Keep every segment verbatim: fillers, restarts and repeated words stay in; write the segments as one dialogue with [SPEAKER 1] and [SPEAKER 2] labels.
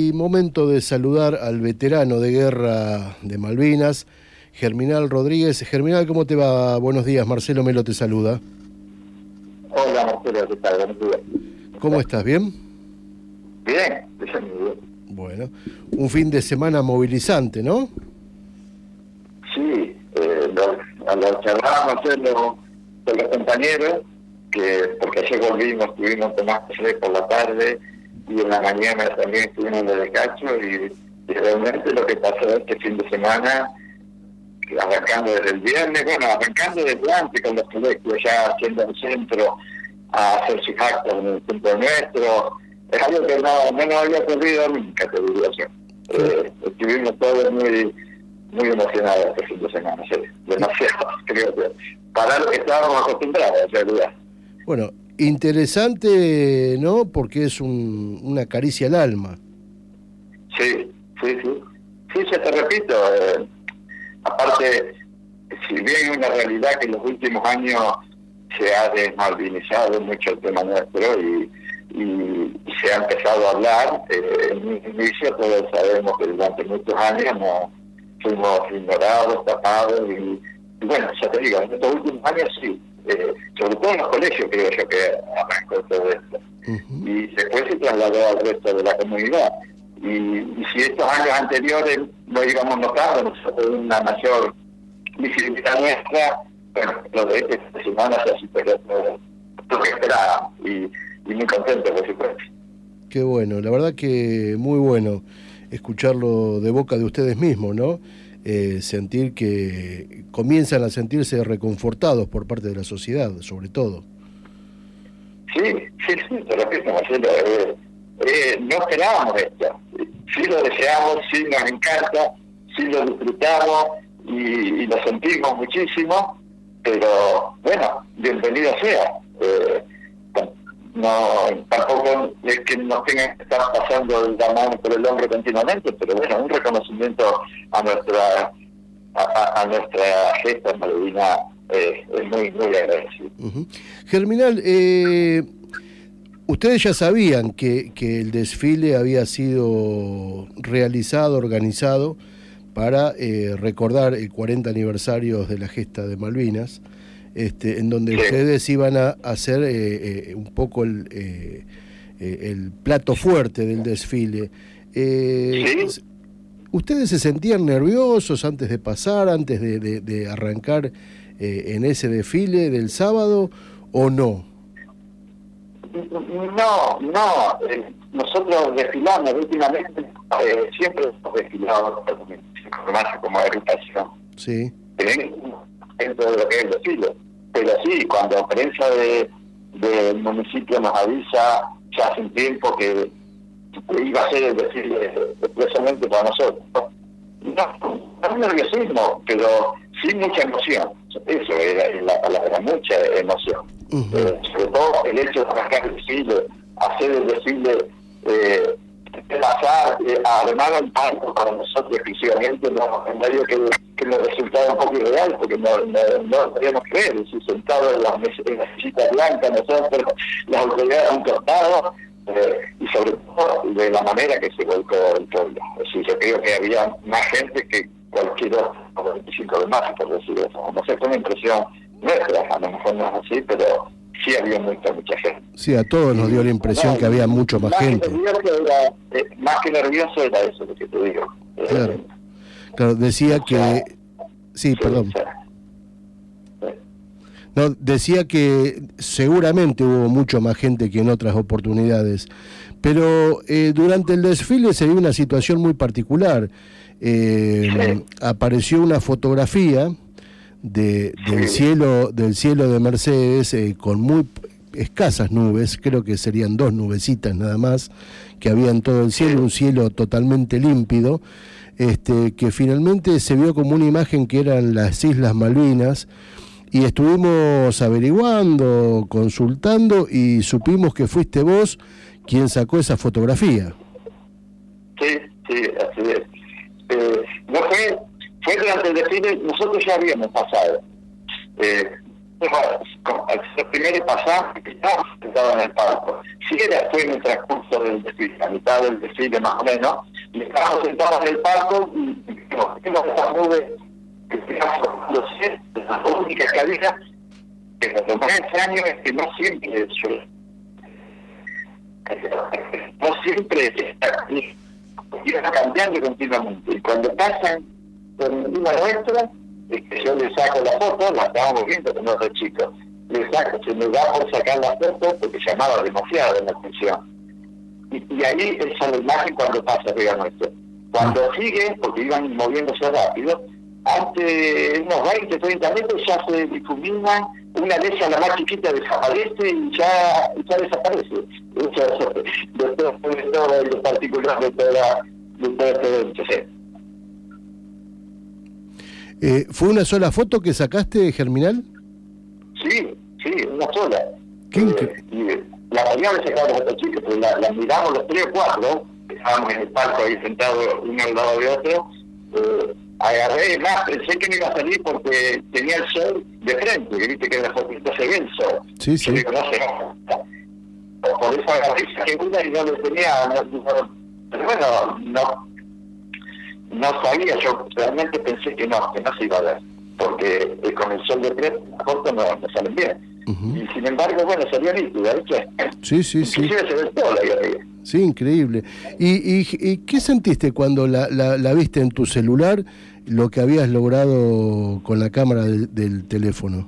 [SPEAKER 1] y momento de saludar al veterano de guerra de Malvinas, Germinal Rodríguez. Germinal, ¿cómo te va? Buenos días, Marcelo Melo te saluda.
[SPEAKER 2] Hola Marcelo, ¿qué tal? Buenos días.
[SPEAKER 1] ¿Cómo estás? ¿Bien?
[SPEAKER 2] Bien, bien, bien.
[SPEAKER 1] Bueno, un fin de semana movilizante, ¿no?
[SPEAKER 2] Sí, eh, lo, lo charlábamos Marcelo con los compañeros, que porque ayer volvimos, estuvimos tomando café por la tarde y en la mañana también estuvimos en el Cacho y, y realmente lo que pasó este fin de semana, arrancando desde el viernes, bueno, arrancando desde antes con los colegios, ya haciendo el centro a hacer sus actos en el centro nuestro, es algo que no, no nos había ocurrido nunca, te diría yo. Eh, estuvimos todos muy muy emocionados este fin de semana, sí, demasiado, creo que para lo que estábamos acostumbrados, en realidad.
[SPEAKER 1] Bueno, interesante, ¿no? Porque es un, una caricia al alma.
[SPEAKER 2] Sí, sí, sí. Sí, ya te repito, eh, aparte, si bien es una realidad que en los últimos años se ha desmalvinizado mucho el tema nuestro y, y, y se ha empezado a hablar, eh, en mi inicio todos sabemos que durante muchos años no fuimos ignorados, tapados y, y bueno, ya te digo, en estos últimos años sí, eh, sobre todo en los colegios creo yo que arrancó todo esto. Uh-huh. Y después se trasladó al resto de la comunidad. Y, y si estos años anteriores lo íbamos notando, nosotros una mayor visibilidad nuestra, bueno, lo de esta semana se superó todo lo que esperábamos y, y muy contento, por supuesto.
[SPEAKER 1] Qué bueno, la verdad que muy bueno escucharlo de boca de ustedes mismos, ¿no? Eh, sentir que comienzan a sentirse reconfortados por parte de la sociedad, sobre todo.
[SPEAKER 2] Sí, sí, sí, te repito, Marcelo, eh, eh, no esperábamos esto. Sí lo deseamos, sí nos encanta, sí lo disfrutamos y, y lo sentimos muchísimo, pero bueno, bienvenido sea. Eh, no tampoco es que nos tengan que estar pasando la mano por el hombro continuamente, pero bueno, un reconocimiento a nuestra a, a nuestra gesta malvina eh, es muy muy agradecido.
[SPEAKER 1] Uh-huh. Germinal, eh, ustedes ya sabían que, que el desfile había sido realizado, organizado para eh, recordar el cuarenta aniversario de la gesta de Malvinas. Este, en donde sí. Ustedes iban a hacer eh, eh, un poco el, eh, eh, el plato fuerte del desfile. Eh, ¿Sí? ¿Ustedes se sentían nerviosos antes de pasar, antes de, de, de arrancar eh, en ese desfile del sábado o no?
[SPEAKER 2] No, no. Eh, nosotros desfilamos últimamente, eh, siempre hemos desfilado más como agrupación.
[SPEAKER 1] Sí.
[SPEAKER 2] Dentro de lo que es el desfile. Pero sí, cuando prensa de, del municipio nos avisa ya hace un tiempo que, que iba a ser el desfile expresamente para nosotros. No, no nerviosismo, pero sí mucha emoción. Eso era la palabra, mucha emoción. Uh-huh. Eh, sobre todo el hecho de arrancar el desfile, hacer el desfile, eh, pasar, eh, armar un palco para nosotros exclusivamente, no, en medio que, que nos resultaba un poco irreal, porque no, no, no lo podíamos creer, si sentados en las mesitas blancas, nosotros, las autoridades a un costado, eh, y sobre todo de la manera que se volcó el pueblo. Es decir, yo creo que había más gente que cualquier otro veinticinco de marzo, por decir eso. No sé, fue una impresión nuestra, a lo mejor no es así, pero sí había mucha, mucha gente.
[SPEAKER 1] Sí, a todos nos dio la impresión no, que había mucho más, más gente.
[SPEAKER 2] Que era, eh, más que nervioso era eso lo que te digo.
[SPEAKER 1] Claro, eh, claro decía que... Sea, sí, sí, perdón. Sea, sí. No, decía que seguramente hubo mucho más gente que en otras oportunidades, pero eh, durante el desfile se dio una situación muy particular. Eh, sí. Apareció una fotografía de, del sí. cielo del cielo de Mercedes eh, con muy escasas nubes, creo que serían dos nubecitas nada más que había en todo el cielo, un cielo totalmente límpido, este, que finalmente se vio como una imagen que eran las Islas Malvinas, y estuvimos averiguando, consultando y supimos que fuiste vos quien sacó esa fotografía.
[SPEAKER 2] Sí, sí, así es. Eh, no fue Fue durante el desfile, nosotros ya habíamos pasado. Eh, bueno, el primero pasamos que estábamos sentados en el palco. Si era fue en el transcurso del desfile, a mitad del desfile más o menos, y estábamos sentados en el palco y vimos esas nubes que estábamos formando las únicas cadenas, que lo más extraño es que no siempre no siempre está iban cambiando continuamente, y cuando pasan por encima nuestra, es que yo le saco la foto, la estábamos viendo con otros chicos, le saco, se me da por sacar la foto porque llamaba demasiado en la atención. Y, y ahí esa es la imagen cuando pasa arriba nuestro. Cuando sigue, porque iban moviéndose rápido, antes unos veinte, treinta metros ya se difumina, una de esas, la más chiquita, desaparece y ya, ya desaparece. Eso es de todo, de todo lo particular de toda, de todo este evento, sí.
[SPEAKER 1] Eh, ¿Fue una sola foto que sacaste, Germinal?
[SPEAKER 2] Sí, sí, una sola.
[SPEAKER 1] ¿Qué
[SPEAKER 2] eh, y la mañana sacamos a estos chicos, pues la, la miramos los tres o cuatro, estábamos en el palco ahí sentados uno al lado de otro, eh, agarré, más, pensé que no iba a salir porque tenía el sol de frente, que viste que en la fotito se ve el sol.
[SPEAKER 1] Sí, sí.
[SPEAKER 2] Yo digo, no sé, no. Por eso agarré y saqué una y no lo tenía, no, no, pero bueno, no, no sabía, yo realmente pensé que no, que no se iba a ver, porque eh, con el sol de frente las fotos no, no salen bien. Uh-huh. Y sin embargo, bueno, salió nítida, ¿viste?
[SPEAKER 1] Sí, sí, sí.
[SPEAKER 2] Inclusive se ve el sol ahí arriba.
[SPEAKER 1] Sí, increíble. ¿Y, y, y qué sentiste cuando la, la, la viste en tu celular, lo que habías logrado con la cámara de, del teléfono?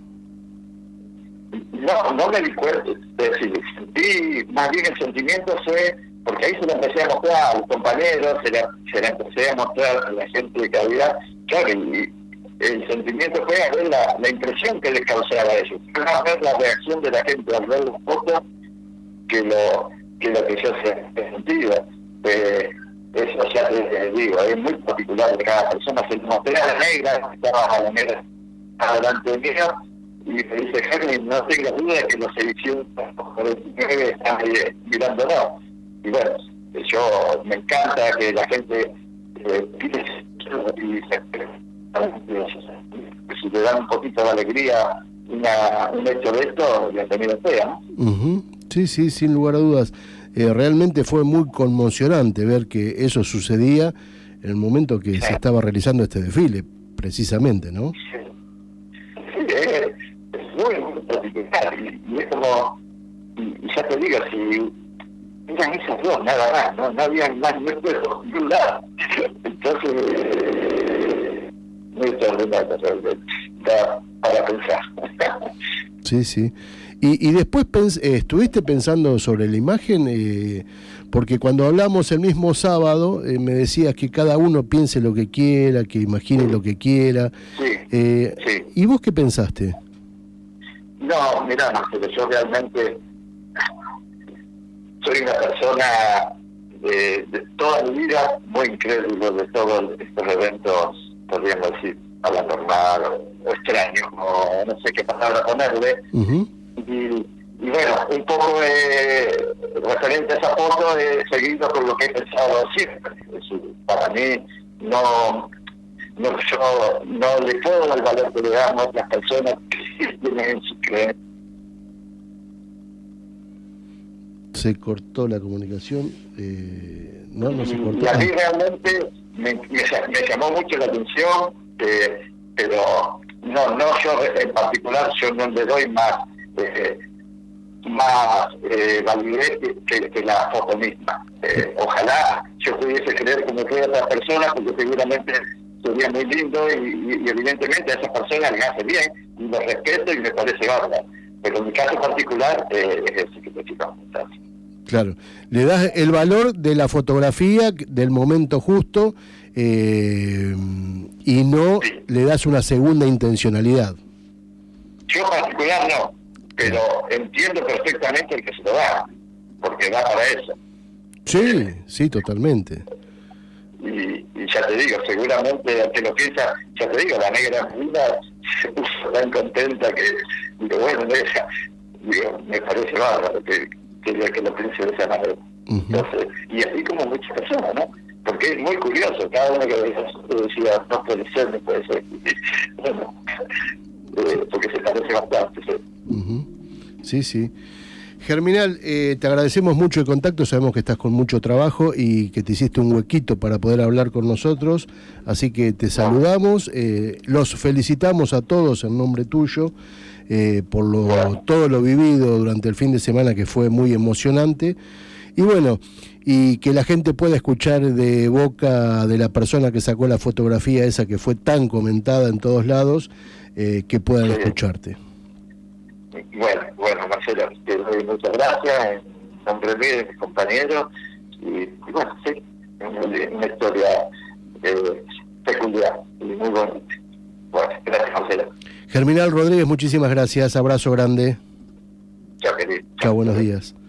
[SPEAKER 2] No, no me di cuenta. Es decir, sentí, más bien el sentimiento fue, porque ahí se lo empecé a mostrar a los compañeros, se la, se la empecé a mostrar a la gente que había, claro, y el sentimiento fue a ver la, la impresión que les causaba a ellos, fue a ver la reacción de la gente al ver las fotos, que lo que lo que yo he sentido. Eh, eso ya te digo, es muy particular de cada persona. Se mostré a la negra, estaba a la negra adelante mío, y me dice, Germán, no tengas duda de que los seiscientos cuarenta y nueve están ahí mirándonos. Y bueno, yo me encanta que la gente eh, y se, si le dan un poquito de alegría una, un hecho de esto, bienvenido sea, ¿no?
[SPEAKER 1] Uh-huh. Sí, sí, sin lugar a dudas. Eh, realmente fue muy conmocionante ver que eso sucedía en el momento que sí. se estaba realizando este desfile, precisamente, ¿no?
[SPEAKER 2] Sí, sí es, es muy, muy particular. Y, y es como, y, y ya te digo, si eran esas dos, nada más, no, no había más nuestros por ningún lado. Entonces, eh, muy extraordinario, para, para pensar.
[SPEAKER 1] Sí, sí. Y, y después pens eh, estuviste pensando sobre la imagen, eh, porque cuando hablamos el mismo sábado eh, me decías que cada uno piense lo que quiera, que imagine lo que quiera.
[SPEAKER 2] Sí,
[SPEAKER 1] eh,
[SPEAKER 2] sí.
[SPEAKER 1] ¿Y vos qué pensaste?
[SPEAKER 2] No, mirá, Marcelo, yo realmente soy una persona de, de toda mi vida muy incrédulo de todos estos eventos, podríamos decir, a la normal o, o extraños, o no sé qué palabra ponerle. Uh-huh. Y, y bueno, un poco eh, referente a esa foto he seguido con lo que he pensado siempre. Es decir, para mí no, no yo no le puedo dar el valor que le damos a las personas que tienen en su creencia.
[SPEAKER 1] Se cortó la comunicación, eh, no, no se cortó.
[SPEAKER 2] Y a mí realmente me, me, me llamó mucho la atención, eh, pero no, no yo en particular, yo no le doy más Eh, más eh, validez que, que la foto misma. Eh, ojalá yo pudiese creer como que otras personas, porque seguramente sería muy lindo y, y, y evidentemente a esas personas les hace bien y los respeto y me parece bárbaro. Pero en mi caso particular eh, es ese que te quiero comentar.
[SPEAKER 1] Claro, le das el valor de la fotografía, del momento justo, eh, y no sí. le das una segunda intencionalidad.
[SPEAKER 2] Yo en particular no. Pero entiendo perfectamente el que se lo da, porque da para eso.
[SPEAKER 1] Sí, sí, totalmente.
[SPEAKER 2] Y, y ya te digo, seguramente el que lo piensa, ya te digo, la negra linda se puso tan contenta que, digo, bueno, ella, digo, me parece bárbaro que, que, que lo piense de esa manera. Uh-huh. Entonces, y así como muchas personas, ¿no? Porque es muy curioso, cada uno que decía, no puede ser, no puede ser. Bueno, eh, porque se parece bastante.
[SPEAKER 1] Uh-huh. Sí, sí. Germinal, eh, te agradecemos mucho el contacto, sabemos que estás con mucho trabajo y que te hiciste un huequito para poder hablar con nosotros, así que te saludamos, eh, los felicitamos a todos en nombre tuyo eh, por lo, todo lo vivido durante el fin de semana, que fue muy emocionante, y bueno, y que la gente pueda escuchar de boca de la persona que sacó la fotografía esa que fue tan comentada en todos lados, eh, que puedan sí. escucharte.
[SPEAKER 2] Bueno, bueno, Marcelo, te doy muchas gracias en nombre mío y de mis compañeros. Y, y bueno, sí, una, una historia eh, peculiar y muy bonita. Bueno, gracias, Marcelo.
[SPEAKER 1] Germinal Rodríguez, muchísimas gracias. Abrazo grande.
[SPEAKER 2] Chao, querido.
[SPEAKER 1] Chao, buenos días.